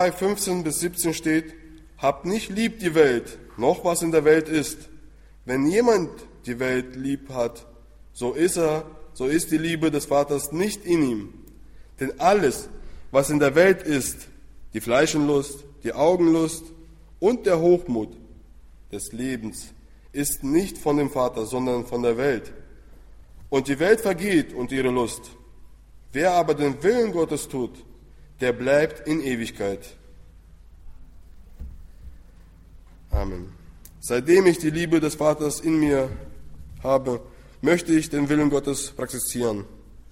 15 bis 17 steht: Habt nicht lieb die Welt, noch was in der Welt ist. Wenn jemand die Welt lieb hat, so ist die Liebe des Vaters nicht in ihm. Denn alles, was in der Welt ist, die Fleischenlust, die Augenlust und der Hochmut des Lebens, ist nicht von dem Vater, sondern von der Welt. Und die Welt vergeht und ihre Lust. Wer aber den Willen Gottes tut, der bleibt in Ewigkeit. Amen. Seitdem ich die Liebe des Vaters in mir habe, möchte ich den Willen Gottes praktizieren.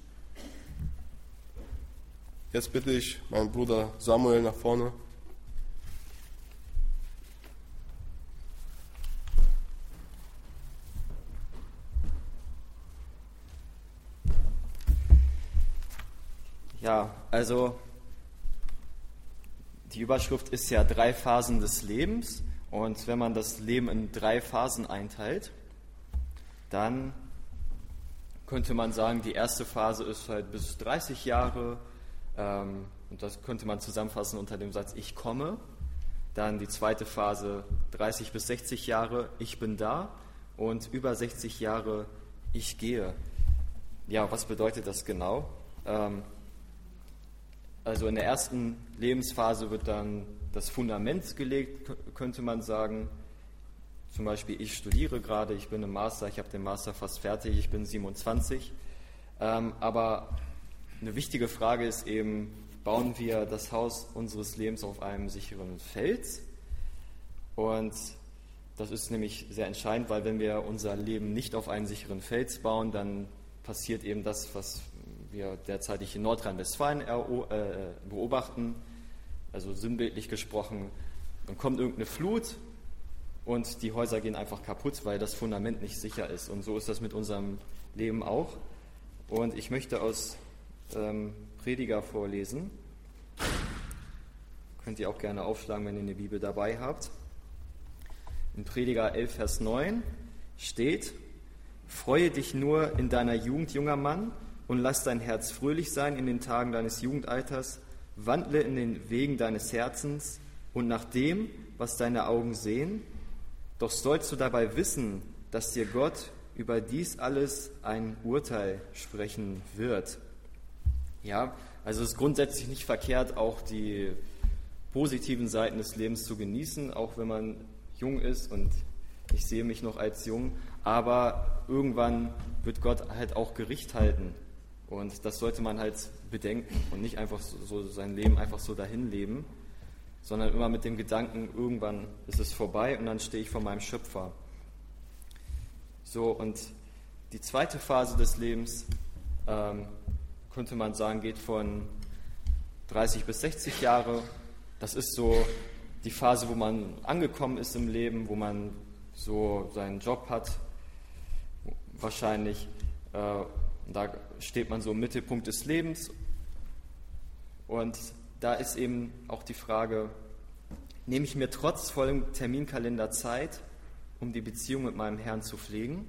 Jetzt bitte ich meinen Bruder Samuel nach vorne. Ja, also die Überschrift ist ja 3 Phasen des Lebens, und wenn man das Leben in 3 Phasen einteilt, dann könnte man sagen, die erste Phase ist halt bis 30 Jahre, und das könnte man zusammenfassen unter dem Satz ich komme. Dann die zweite Phase 30 bis 60 Jahre, ich bin da, und über 60 Jahre, ich gehe. Ja, was bedeutet das genau? Also in der ersten Lebensphase wird dann das Fundament gelegt, könnte man sagen. Zum Beispiel, ich studiere gerade, ich bin im Master, ich habe den Master fast fertig, ich bin 27. Aber eine wichtige Frage ist eben, bauen wir das Haus unseres Lebens auf einem sicheren Fels? Und das ist nämlich sehr entscheidend, weil wenn wir unser Leben nicht auf einen sicheren Fels bauen, dann passiert eben das, was wir derzeitig in Nordrhein-Westfalen beobachten, also sinnbildlich gesprochen, dann kommt irgendeine Flut und die Häuser gehen einfach kaputt, weil das Fundament nicht sicher ist. Und so ist das mit unserem Leben auch. Und ich möchte aus Prediger vorlesen. Könnt ihr auch gerne aufschlagen, wenn ihr eine Bibel dabei habt. In Prediger 11, Vers 9 steht: Freue dich nur in deiner Jugend, junger Mann, und lass dein Herz fröhlich sein in den Tagen deines Jugendalters. Wandle in den Wegen deines Herzens und nach dem, was deine Augen sehen. Doch sollst du dabei wissen, dass dir Gott über dies alles ein Urteil sprechen wird. Ja, also es ist grundsätzlich nicht verkehrt, auch die positiven Seiten des Lebens zu genießen, auch wenn man jung ist, und ich sehe mich noch als jung, aber irgendwann wird Gott halt auch Gericht halten. Und das sollte man halt bedenken und nicht einfach so sein Leben einfach so dahin leben, sondern immer mit dem Gedanken, irgendwann ist es vorbei und dann stehe ich vor meinem Schöpfer. So, und die zweite Phase des Lebens, könnte man sagen, geht von 30 bis 60 Jahre. Das ist so die Phase, wo man angekommen ist im Leben, wo man so seinen Job hat, wahrscheinlich. Da steht man so im Mittelpunkt des Lebens, und da ist eben auch die Frage, nehme ich mir trotz vollem Terminkalender Zeit, um die Beziehung mit meinem Herrn zu pflegen,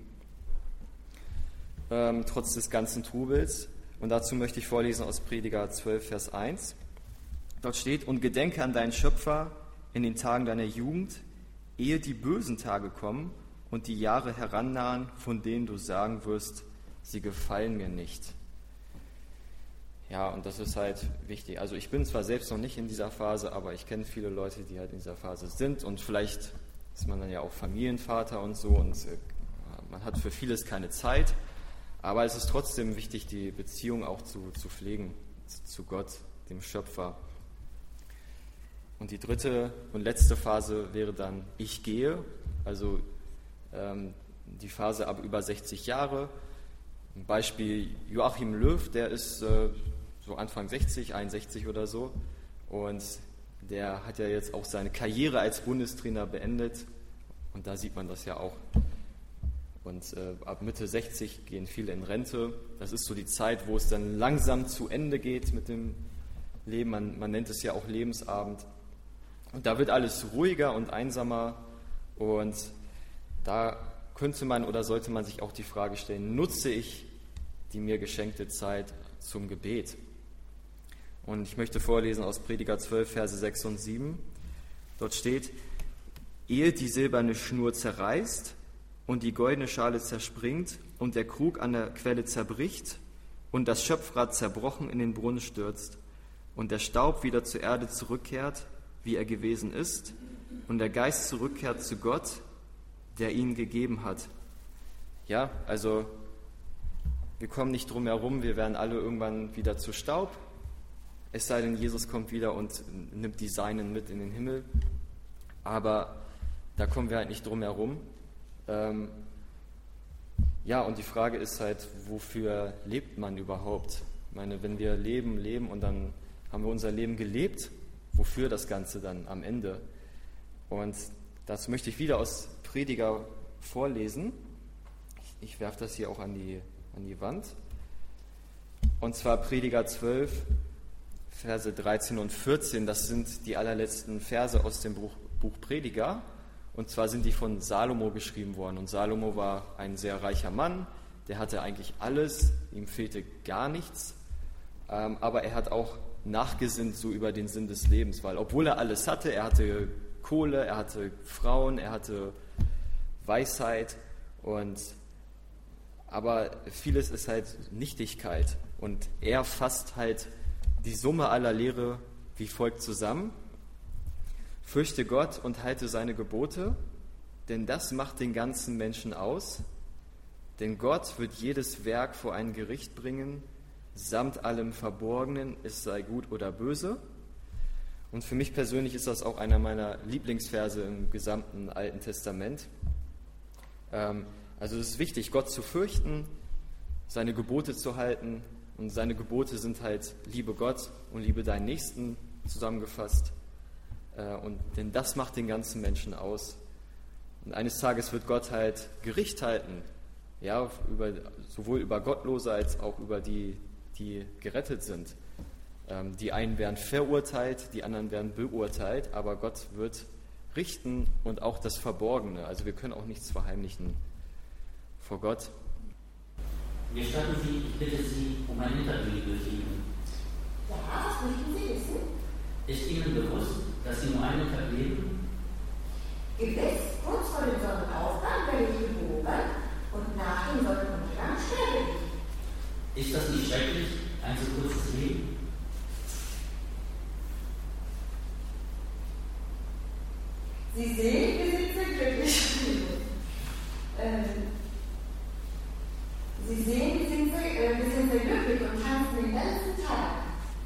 trotz des ganzen Trubels? Und dazu möchte ich vorlesen aus Prediger 12, Vers 1. Dort steht: Und gedenke an deinen Schöpfer in den Tagen deiner Jugend, ehe die bösen Tage kommen und die Jahre herannahen, von denen du sagen wirst, sie gefallen mir nicht. Ja, und das ist halt wichtig. Also ich bin zwar selbst noch nicht in dieser Phase, aber ich kenne viele Leute, die halt in dieser Phase sind, und vielleicht ist man dann ja auch Familienvater und so, und man hat für vieles keine Zeit, aber es ist trotzdem wichtig, die Beziehung auch zu pflegen, zu Gott, dem Schöpfer. Und die dritte und letzte Phase wäre dann ich gehe, also die Phase ab über 60 Jahre. Ein Beispiel Joachim Löw, der ist so Anfang 60, 61 oder so, und der hat ja jetzt auch seine Karriere als Bundestrainer beendet, und da sieht man das ja auch. Und ab Mitte 60 gehen viele in Rente. Das ist so die Zeit, wo es dann langsam zu Ende geht mit dem Leben. Man nennt es ja auch Lebensabend. Und da wird alles ruhiger und einsamer, und da könnte man oder sollte man sich auch die Frage stellen, nutze ich die mir geschenkte Zeit zum Gebet? Und ich möchte vorlesen aus Prediger 12, Verse 6 und 7. Dort steht: Ehe die silberne Schnur zerreißt und die goldene Schale zerspringt und der Krug an der Quelle zerbricht und das Schöpfrad zerbrochen in den Brunnen stürzt und der Staub wieder zur Erde zurückkehrt, wie er gewesen ist, und der Geist zurückkehrt zu Gott, der ihn gegeben hat. Ja, also wir kommen nicht drum herum, wir werden alle irgendwann wieder zu Staub, es sei denn, Jesus kommt wieder und nimmt die Seinen mit in den Himmel, aber da kommen wir halt nicht drum herum. Ja, und die Frage ist halt, wofür lebt man überhaupt? Ich meine, wenn wir leben und dann haben wir unser Leben gelebt, wofür das Ganze dann am Ende? Und das möchte ich wieder aus Prediger vorlesen. Ich werfe das hier auch an die Wand. Und zwar Prediger 12, Verse 13 und 14. Das sind die allerletzten Verse aus dem Buch Prediger. Und zwar sind die von Salomo geschrieben worden. Und Salomo war ein sehr reicher Mann. Der hatte eigentlich alles. Ihm fehlte gar nichts. Aber er hat auch nachgesinnt so über den Sinn des Lebens. Weil obwohl er alles hatte, er hatte Kohle, er hatte Frauen, er hatte Weisheit. Aber vieles ist halt Nichtigkeit. Und er fasst halt die Summe aller Lehre wie folgt zusammen: Fürchte Gott und halte seine Gebote, denn das macht den ganzen Menschen aus. Denn Gott wird jedes Werk vor ein Gericht bringen, samt allem Verborgenen, es sei gut oder böse. Und für mich persönlich ist das auch einer meiner Lieblingsverse im gesamten Alten Testament. Also es ist wichtig, Gott zu fürchten, seine Gebote zu halten. Und seine Gebote sind halt: Liebe Gott und liebe deinen Nächsten zusammengefasst. Denn das macht den ganzen Menschen aus. Und eines Tages wird Gott halt Gericht halten, ja, sowohl über Gottlose als auch über die gerettet sind. Die einen werden verurteilt, die anderen werden beurteilt, aber Gott wird richten und auch das Verborgene. Also wir können auch nichts verheimlichen vor Gott. Gestatten Sie, ich bitte Sie um ein Interview durch Ihnen. Ja, was möchten Sie wissen? Ist Ihnen bewusst, dass Sie nur einen Tag leben? Gewiss, kurz vor dem Sonnenaufgang werde ich geboren und nach dem Sonnenuntergang sterbe ich. Ist das nicht schrecklich, ein so kurzes Leben? Sie sehen, wir sind sehr glücklich. Sie sehen, wir sind sehr glücklich und tanzen den ganzen Tag.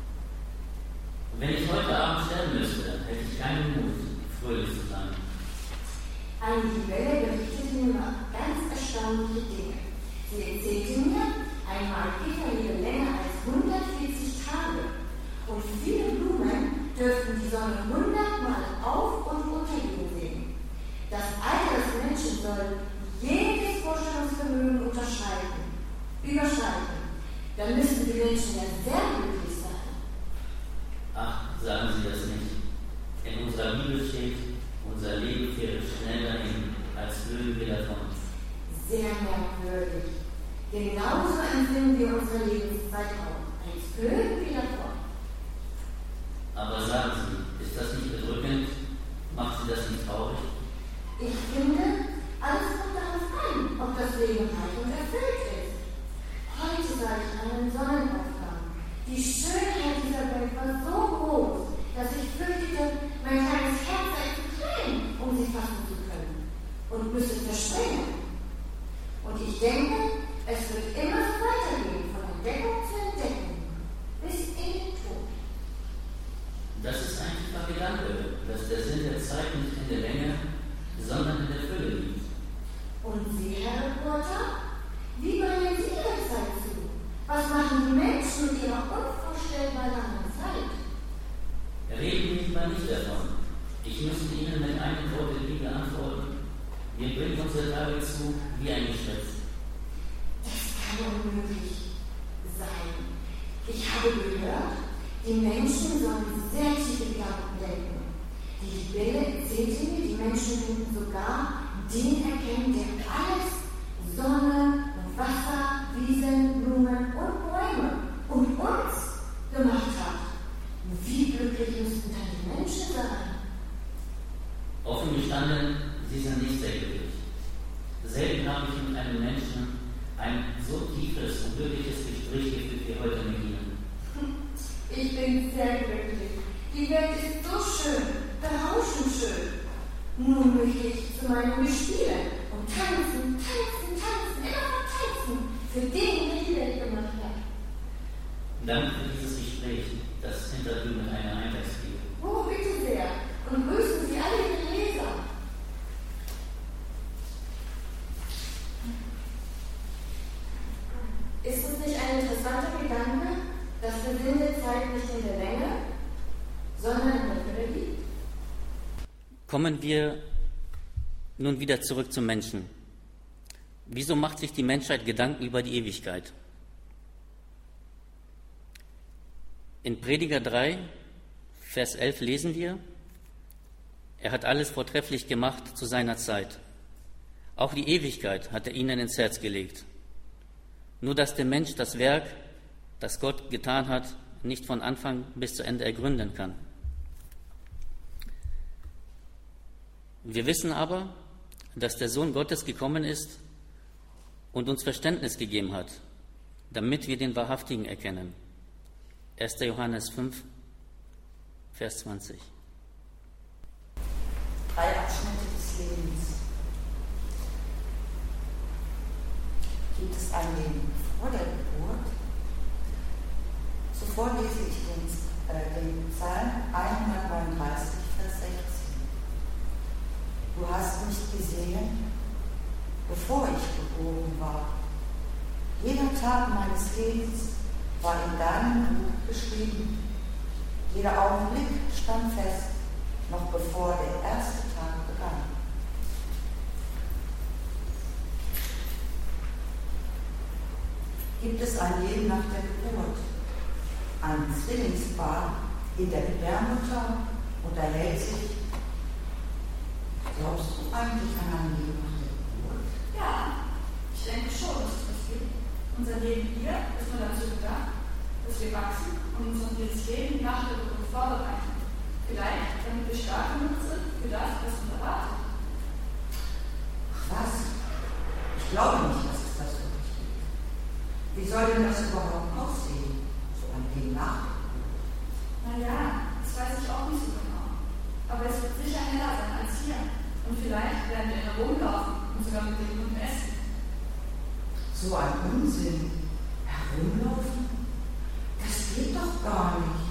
Wenn ich heute Abend sterben müsste, hätte ich keinen Mut, fröhlich zu sein. Eine Libelle berichtete mir ganz erstaunliche Dinge. Sie erzählte mir, ein Maikäfer lebe länger als 140 Tage und viele Blumen dürften die Sonne 100-mal auf- und untergehen sehen. Das Alter des Menschen soll jedes Vorstellungsvermögen überschreiten. Dann müssten die Menschen ja sehr glücklich sein. Ach, sagen Sie das nicht. In unserer Bibel steht, unser Leben fährt schneller dahin, als flögen wir davon. Sehr merkwürdig. Genauso empfinden wir unsere Lebenszeit auch, als flögen wir davon. Aber sagen Sie, ist das nicht bedrückend? Macht Sie das nicht traurig? Ich finde, alles kommt darauf an, ob das Leben reich und erfüllt ist. Heute sah ich einen Sonnenaufgang. Die Schönheit dieser Welt war so groß, dass ich fürchtete, mein kleines Herz sei zu klein, um sie fassen zu können und müsste zerspringen. Und ich denke, es wird immer so weitergehen, von Entdeckung zu Entdeckung, bis in den Tod. Das ist ein tiefer Gedanke, dass der Sinn der Zeit nicht in der Länge, sondern in der Fülle liegt. Und Sie, Herr Reporter, wie bringen Sie Ihre Zeit zu? Was machen die Menschen mit ihrer unvorstellbar langen Zeit? Reden wir lieber nicht davon. Ich müsste Ihnen mit einem Wort der Bibel antworten. Wir bringen unsere Tage zu wie ein Geschwätz. Das kann unmöglich sein. Ich habe gehört, die Menschen sollen sehr tiefe Gedanken denken. Die Libelle erzählte mir, die Menschen könnten sogar den erkennen, der alles, Sonne und Wasser, Wiesen, Blumen und Bäume und uns gemacht hat. sein. Offen gestanden, sie sind nicht sehr glücklich. Selten habe ich mit einem Menschen ein so tiefes und glückliches Gespräch geführt wie heute mit Ihnen. Ich bin sehr glücklich. Die Welt ist so schön, berauschend schön. Nun möchte ich zu meinem Gespielen und tanzen, tanzen, tanzen, immer tanzen, für den der die Welt gemacht hat. Danke für dieses Gespräch, das Interview mit einer Eintagsfliege. Oh, bitte sehr. Und grüßen Sie alle Ihre Leser. Ist es nicht ein interessanter Gedanke, dass der Sinn der Zeit nicht in der Länge, sondern in der Fülle liegt? Kommen wir nun wieder zurück zum Menschen. Wieso macht sich die Menschheit Gedanken über die Ewigkeit? In Prediger 3, Vers 11 lesen wir: Er hat alles vortrefflich gemacht zu seiner Zeit. Auch die Ewigkeit hat er ihnen ins Herz gelegt. Nur dass der Mensch das Werk, das Gott getan hat, nicht von Anfang bis zu Ende ergründen kann. Wir wissen aber, dass der Sohn Gottes gekommen ist und uns Verständnis gegeben hat, damit wir den Wahrhaftigen erkennen. 1. Johannes 5, Vers 20. 3 Abschnitte des Lebens. Gibt es ein Leben vor der Geburt? Zuvor lese ich den Psalm 139, Vers 16. Du hast mich gesehen, bevor ich geboren war. Jeder Tag meines Lebens war in deinem Buch geschrieben. Jeder Augenblick stand fest, noch bevor der erste Tag begann. Gibt es ein Leben nach der Geburt? Ein Zwillingspaar in der Gebärmutter unterhält sich. Glaubst du eigentlich an ein Leben nach der Geburt? Ja, ich denke schon, dass es das gibt. Unser Leben hier ist nur dazu gedacht, dass wir wachsen und uns auf dieses Leben nach der Geburt vorbereiten. Vielleicht, damit wir stark genug sind für das, was uns erwartet. Ach was? Ich glaube nicht, dass es das wirklich gibt. Wie soll denn das überhaupt aussehen? So ein Leben nach der Geburt? Naja, das weiß ich auch nicht so genau. Aber es wird sicher heller sein als hier. Und vielleicht werden wir herumlaufen und sogar mit dem Hund essen. So ein Unsinn. Herumlaufen? Das geht doch gar nicht.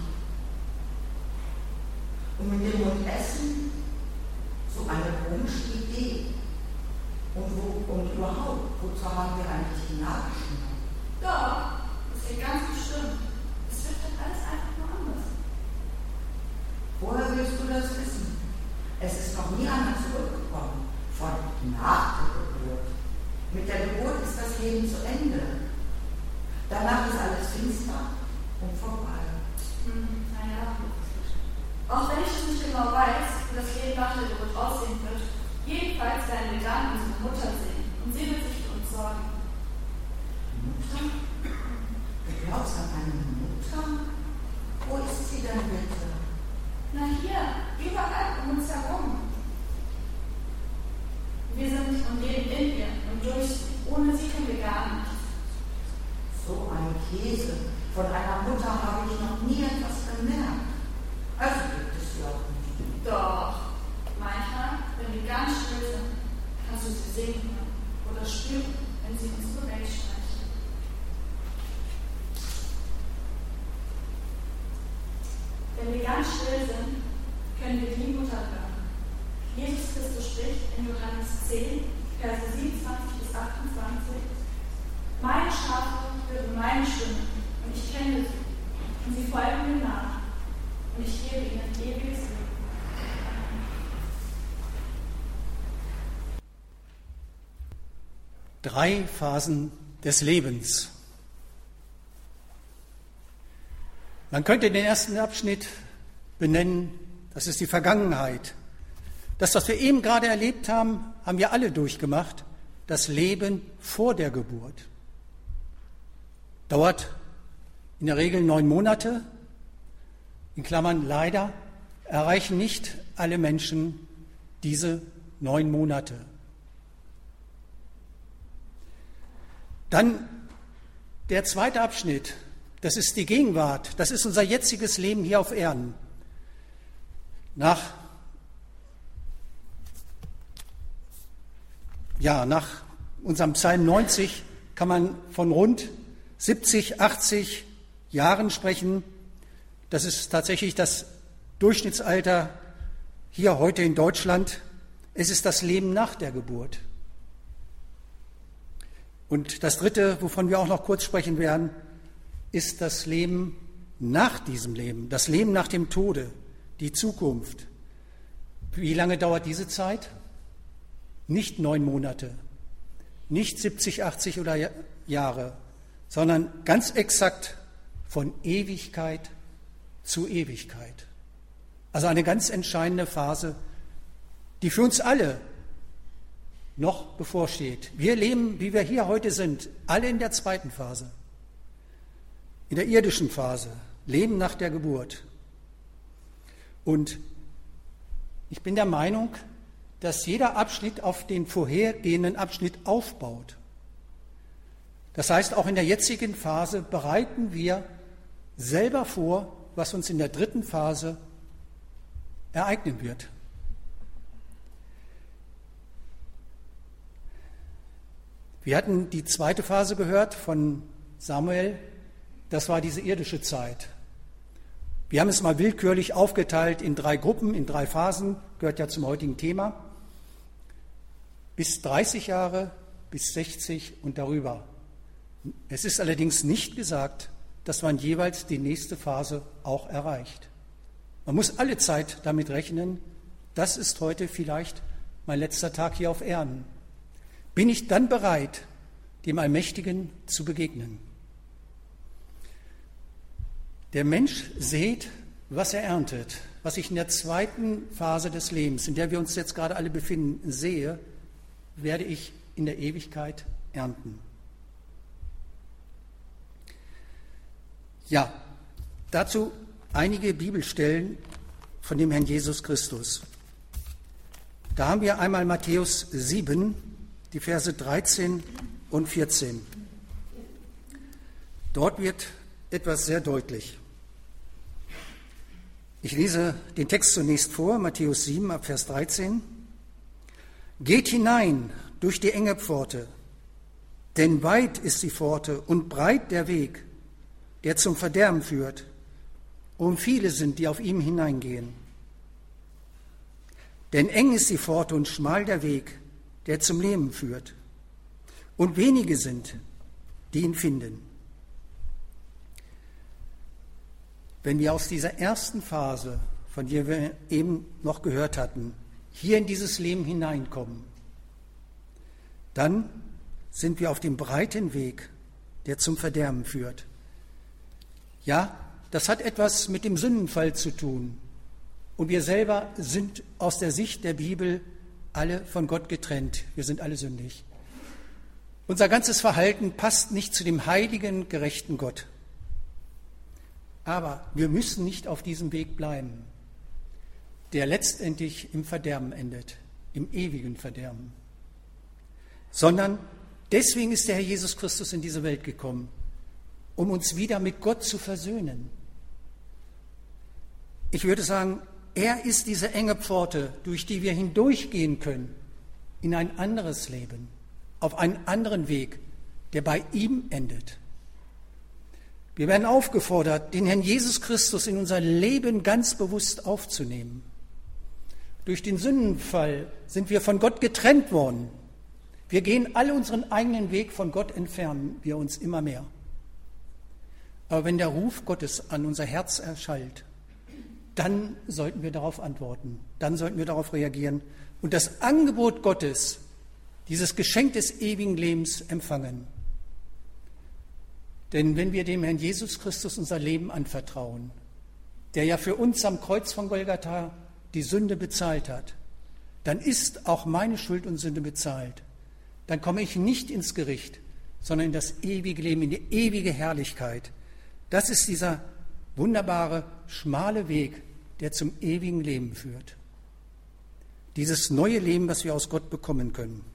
Und mit dem Hund essen? So eine komische Idee. Und überhaupt, wozu haben wir eigentlich die Nagelschnur? Doch, das geht ganz bestimmt. Es wird dann alles einfach nur anders. Woher willst du das wissen? Es ist noch nie einer zurückgekommen von nach der Geburt. Mit der Geburt ist das Leben zu Ende. Danach ist alles finster und vorbei. Naja, auch wenn ich es nicht genau weiß, wie das Leben nach der Geburt aussehen wird, jedenfalls werden wir dann unsere Mutter sehen und sie wird sich für uns sorgen. Mutter? Du glaubst an eine Mutter? Wo ist sie denn bitte? Na hier, überall um uns herum. Wir sind und leben in ihr und durch sie. Ohne sie können wir gar nicht. So ein Käse. Von einer Mutter habe ich noch nie etwas gemerkt. Also gibt es sie auch nicht. Doch, manchmal, wenn wir ganz still sind, kannst du sie sehen hören oder spüren, wenn sie uns zur Welt streichen. Wenn wir ganz still sind, können wir die Mutter hören. Jesus Christus spricht in Johannes 10, Verse 27 bis 28: Meine Schafe hören meine Stimme, und ich kenne sie, und sie folgen mir nach, und ich gebe ihnen ewiges Leben. 3 Phasen des Lebens. Man könnte den ersten Abschnitt benennen, das ist die Vergangenheit. Das, was wir eben gerade erlebt haben, haben wir alle durchgemacht. Das Leben vor der Geburt. Dauert in der Regel 9 Monate, in Klammern leider erreichen nicht alle Menschen diese 9 Monate. Dann der zweite Abschnitt, das ist die Gegenwart, das ist unser jetziges Leben hier auf Erden. Nach unserem Psalm 90 kann man von rund 70, 80 Jahren sprechen. Das ist tatsächlich das Durchschnittsalter hier heute in Deutschland. Es ist das Leben nach der Geburt. Und das dritte, wovon wir auch noch kurz sprechen werden, ist das Leben nach diesem Leben, das Leben nach dem Tode, die Zukunft. Wie lange dauert diese Zeit? Nicht 9 Monate, nicht 70, 80 oder Jahre, sondern ganz exakt von Ewigkeit zu Ewigkeit. Also eine ganz entscheidende Phase, die für uns alle noch bevorsteht. Wir leben, wie wir hier heute sind, alle in der zweiten Phase, in der irdischen Phase, Leben nach der Geburt. Und ich bin der Meinung, dass jeder Abschnitt auf den vorhergehenden Abschnitt aufbaut. Das heißt, auch in der jetzigen Phase bereiten wir selber vor, was uns in der dritten Phase ereignen wird. Wir hatten die zweite Phase gehört von Samuel, das war diese irdische Zeit. Wir haben es mal willkürlich aufgeteilt in 3 Gruppen, in 3 Phasen, gehört ja zum heutigen Thema. Bis 30 Jahre, bis 60 und darüber. Es ist allerdings nicht gesagt, dass man jeweils die nächste Phase auch erreicht. Man muss alle Zeit damit rechnen, das ist heute vielleicht mein letzter Tag hier auf Erden. Bin ich dann bereit, dem Allmächtigen zu begegnen? Der Mensch sät, was er erntet. Was ich in der zweiten Phase des Lebens, in der wir uns jetzt gerade alle befinden, sehe, werde ich in der Ewigkeit ernten. Ja, dazu einige Bibelstellen von dem Herrn Jesus Christus. Da haben wir einmal Matthäus 7, die Verse 13 und 14. Dort wird etwas sehr deutlich. Ich lese den Text zunächst vor, Matthäus 7, ab Vers 13. Geht hinein durch die enge Pforte, denn weit ist die Pforte und breit der Weg, der zum Verderben führt, und viele sind, die auf ihm hineingehen. Denn eng ist die Pforte und schmal der Weg, der zum Leben führt, und wenige sind, die ihn finden. Wenn wir aus dieser ersten Phase, von der wir eben noch gehört hatten, hier in dieses Leben hineinkommen, dann sind wir auf dem breiten Weg, der zum Verderben führt. Ja, das hat etwas mit dem Sündenfall zu tun. Und wir selber sind aus der Sicht der Bibel alle von Gott getrennt. Wir sind alle sündig. Unser ganzes Verhalten passt nicht zu dem heiligen, gerechten Gott. Aber wir müssen nicht auf diesem Weg bleiben, der letztendlich im Verderben endet, im ewigen Verderben. Sondern deswegen ist der Herr Jesus Christus in diese Welt gekommen, um uns wieder mit Gott zu versöhnen. Ich würde sagen, er ist diese enge Pforte, durch die wir hindurchgehen können, in ein anderes Leben, auf einen anderen Weg, der bei ihm endet. Wir werden aufgefordert, den Herrn Jesus Christus in unser Leben ganz bewusst aufzunehmen. Durch den Sündenfall sind wir von Gott getrennt worden. Wir gehen alle unseren eigenen Weg von Gott, entfernen wir uns immer mehr. Aber wenn der Ruf Gottes an unser Herz erschallt, dann sollten wir darauf antworten, dann sollten wir darauf reagieren und das Angebot Gottes, dieses Geschenk des ewigen Lebens empfangen. Denn wenn wir dem Herrn Jesus Christus unser Leben anvertrauen, der ja für uns am Kreuz von Golgatha die Sünde bezahlt hat, dann ist auch meine Schuld und Sünde bezahlt. Dann komme ich nicht ins Gericht, sondern in das ewige Leben, in die ewige Herrlichkeit. Das ist dieser wunderbare, schmale Weg, der zum ewigen Leben führt. Dieses neue Leben, was wir aus Gott bekommen können.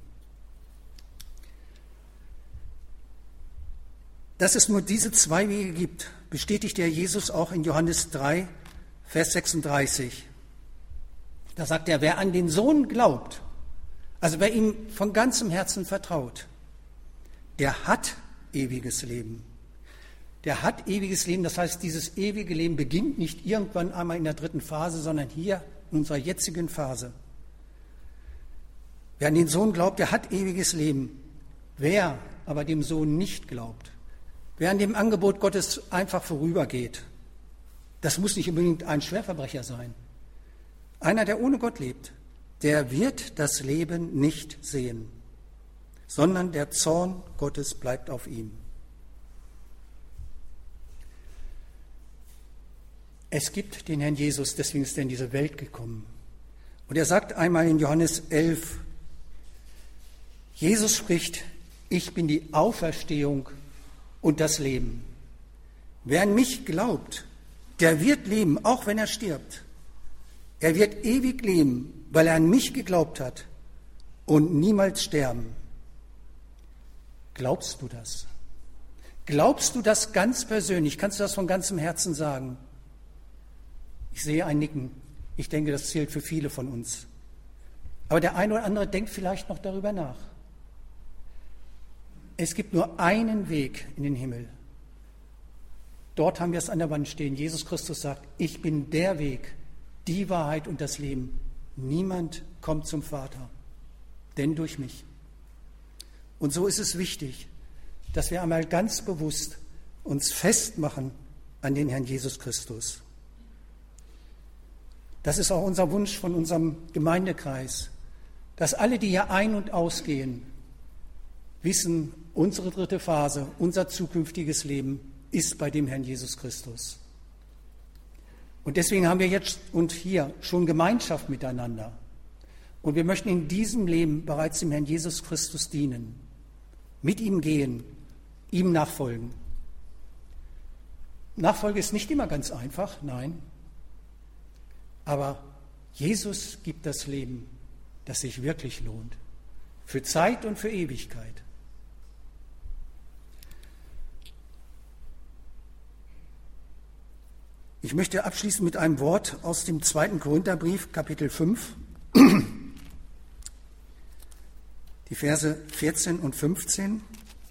Dass es nur diese zwei Wege gibt, bestätigt der Jesus auch in Johannes 3, Vers 36. Da sagt er, wer an den Sohn glaubt, also wer ihm von ganzem Herzen vertraut, der hat ewiges Leben. Der hat ewiges Leben, das heißt, dieses ewige Leben beginnt nicht irgendwann einmal in der 3. Phase, sondern hier in unserer jetzigen Phase. Wer an den Sohn glaubt, der hat ewiges Leben. Wer aber dem Sohn nicht glaubt, wer an dem Angebot Gottes einfach vorübergeht, das muss nicht unbedingt ein Schwerverbrecher sein. Einer, der ohne Gott lebt, der wird das Leben nicht sehen, sondern der Zorn Gottes bleibt auf ihm. Es gibt den Herrn Jesus, deswegen ist er in diese Welt gekommen. Und er sagt einmal in Johannes 11, Jesus spricht, ich bin die Auferstehung und das Leben. Wer an mich glaubt, der wird leben, auch wenn er stirbt. Er wird ewig leben, weil er an mich geglaubt hat und niemals sterben. Glaubst du das? Glaubst du das ganz persönlich? Kannst du das von ganzem Herzen sagen? Ich sehe ein Nicken. Ich denke, das zählt für viele von uns. Aber der eine oder andere denkt vielleicht noch darüber nach. Es gibt nur einen Weg in den Himmel. Dort haben wir es an der Wand stehen. Jesus Christus sagt, ich bin der Weg, die Wahrheit und das Leben. Niemand kommt zum Vater, denn durch mich. Und so ist es wichtig, dass wir einmal ganz bewusst uns festmachen an den Herrn Jesus Christus. Das ist auch unser Wunsch von unserem Gemeindekreis, dass alle, die hier ein- und ausgehen, wissen, unsere 3. Phase, unser zukünftiges Leben ist bei dem Herrn Jesus Christus. Und deswegen haben wir jetzt und hier schon Gemeinschaft miteinander. Und wir möchten in diesem Leben bereits dem Herrn Jesus Christus dienen, mit ihm gehen, ihm nachfolgen. Nachfolge ist nicht immer ganz einfach, nein. Aber Jesus gibt das Leben, das sich wirklich lohnt, für Zeit und für Ewigkeit. Ich möchte abschließen mit einem Wort aus dem 2. Korintherbrief, Kapitel 5, die Verse 14 und 15.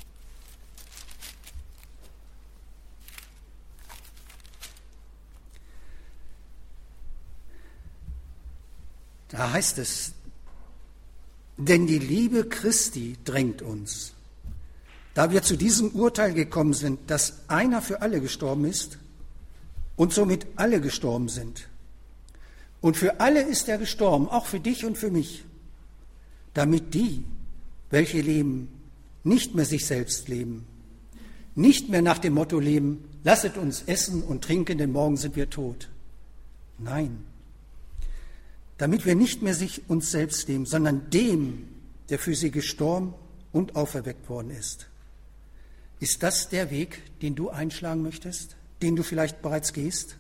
Da heißt es, denn die Liebe Christi drängt uns, da wir zu diesem Urteil gekommen sind, dass einer für alle gestorben ist und somit alle gestorben sind. Und für alle ist er gestorben, auch für dich und für mich, damit die, welche leben, nicht mehr sich selbst leben, nicht mehr nach dem Motto leben, lasset uns essen und trinken, denn morgen sind wir tot. Nein, damit wir nicht mehr uns selbst leben, sondern dem, der für sie gestorben und auferweckt worden ist. Ist das der Weg, den du einschlagen möchtest, den du vielleicht bereits gehst?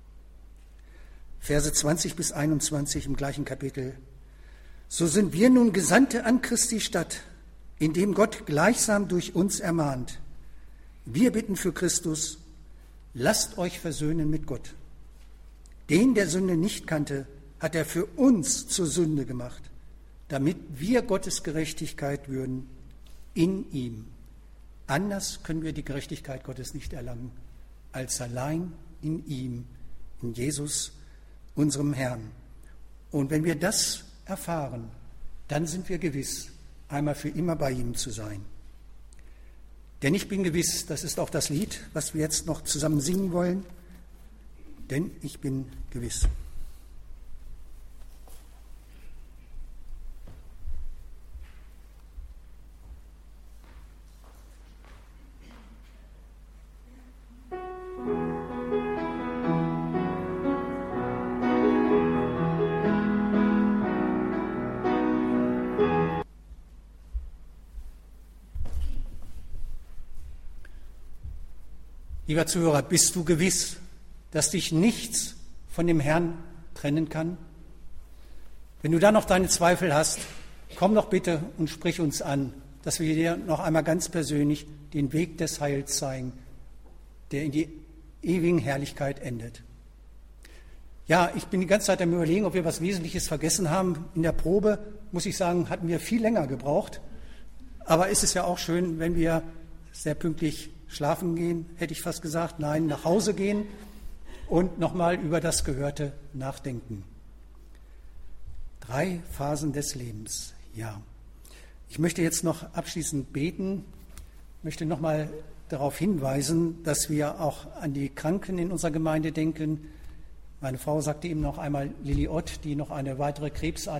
Verse 20 bis 21 im gleichen Kapitel. So sind wir nun Gesandte an Christi Stadt, indem Gott gleichsam durch uns ermahnt. Wir bitten für Christus, lasst euch versöhnen mit Gott. Den, der Sünde nicht kannte, hat er für uns zur Sünde gemacht, damit wir Gottes Gerechtigkeit würden in ihm. Anders können wir die Gerechtigkeit Gottes nicht erlangen, als allein in ihm, in Jesus, unserem Herrn. Und wenn wir das erfahren, dann sind wir gewiss, einmal für immer bei ihm zu sein. Denn ich bin gewiss, das ist auch das Lied, was wir jetzt noch zusammen singen wollen, denn ich bin gewiss. Lieber Zuhörer, bist du gewiss, dass dich nichts von dem Herrn trennen kann? Wenn du da noch deine Zweifel hast, komm doch bitte und sprich uns an, dass wir dir noch einmal ganz persönlich den Weg des Heils zeigen, der in die ewigen Herrlichkeit endet. Ja, ich bin die ganze Zeit am Überlegen, ob wir was Wesentliches vergessen haben. In der Probe, muss ich sagen, hatten wir viel länger gebraucht. Aber ist es ja auch schön, wenn wir sehr pünktlich schlafen gehen, hätte ich fast gesagt, nein, nach Hause gehen und nochmal über das Gehörte nachdenken. 3 Phasen des Lebens, ja. Ich möchte jetzt noch abschließend beten, möchte nochmal darauf hinweisen, dass wir auch an die Kranken in unserer Gemeinde denken. Meine Frau sagte eben noch einmal Lilly Ott, die noch eine weitere Krebsart